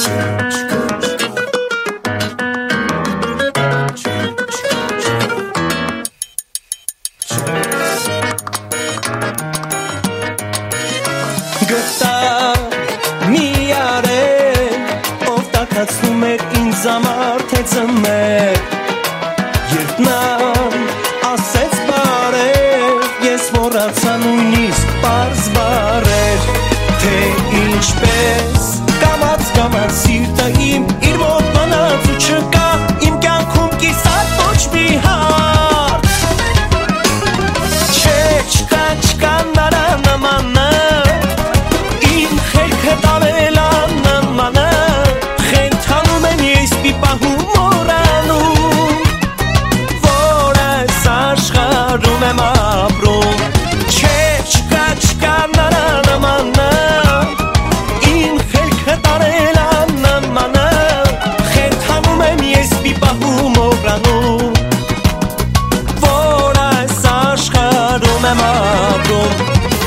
Հացնում էր ինձ համար թե ծմեր Երբ նա ասեց բարեր Ես մոռացա նույնիսկ պարզ բարեր Թե ինչպես կամաց սիրտը իմ իր մոտ մնաց ու չկա Իմ կյանքում կիսատ ոչ մի հարց Չէ չկա նրա նմանը Իմ խելքը տանել աննմանը Պահում մորանում Որ այս աշխարհում եմ ապրում Չէ չկա նրա նմանը Իմ խելքը տարել աննմանը Խենթանում եմ ես մի պահում մորանում Որ այս աշխարհում եմ ապրում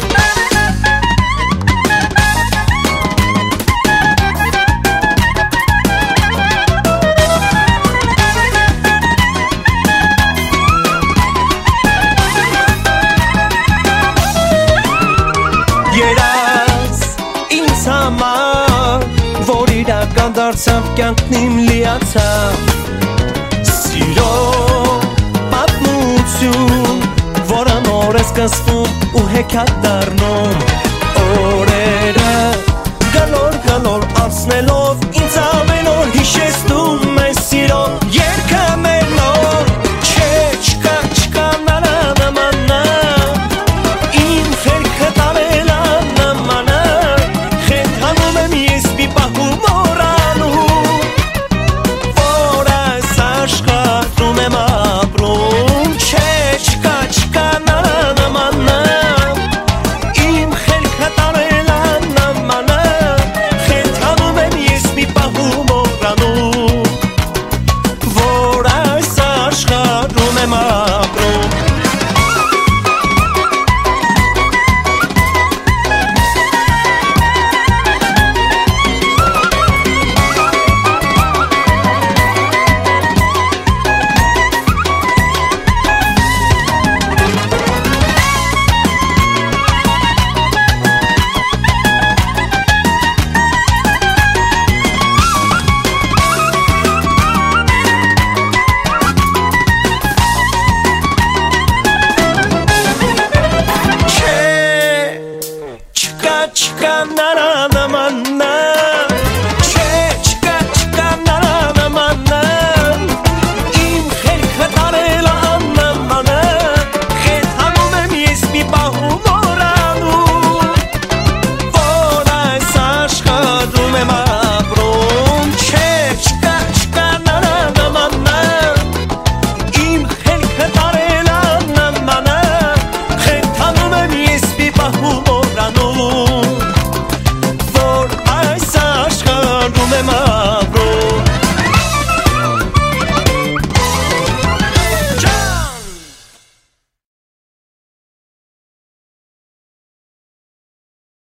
Երաս ինձ համար, որ իրական դարձավ կյանքն իմ լիացավ Սիրո պատմություն, որը նոր է սկսվում ու հեքիաթ դառնում Օրերը գալոր անցնելով ինձ ամեն օր հիշեցնում է սիրո երգը մեր նոր Չէ չկա նրա նմանը Իմ խելքը տարել Ես մի պահում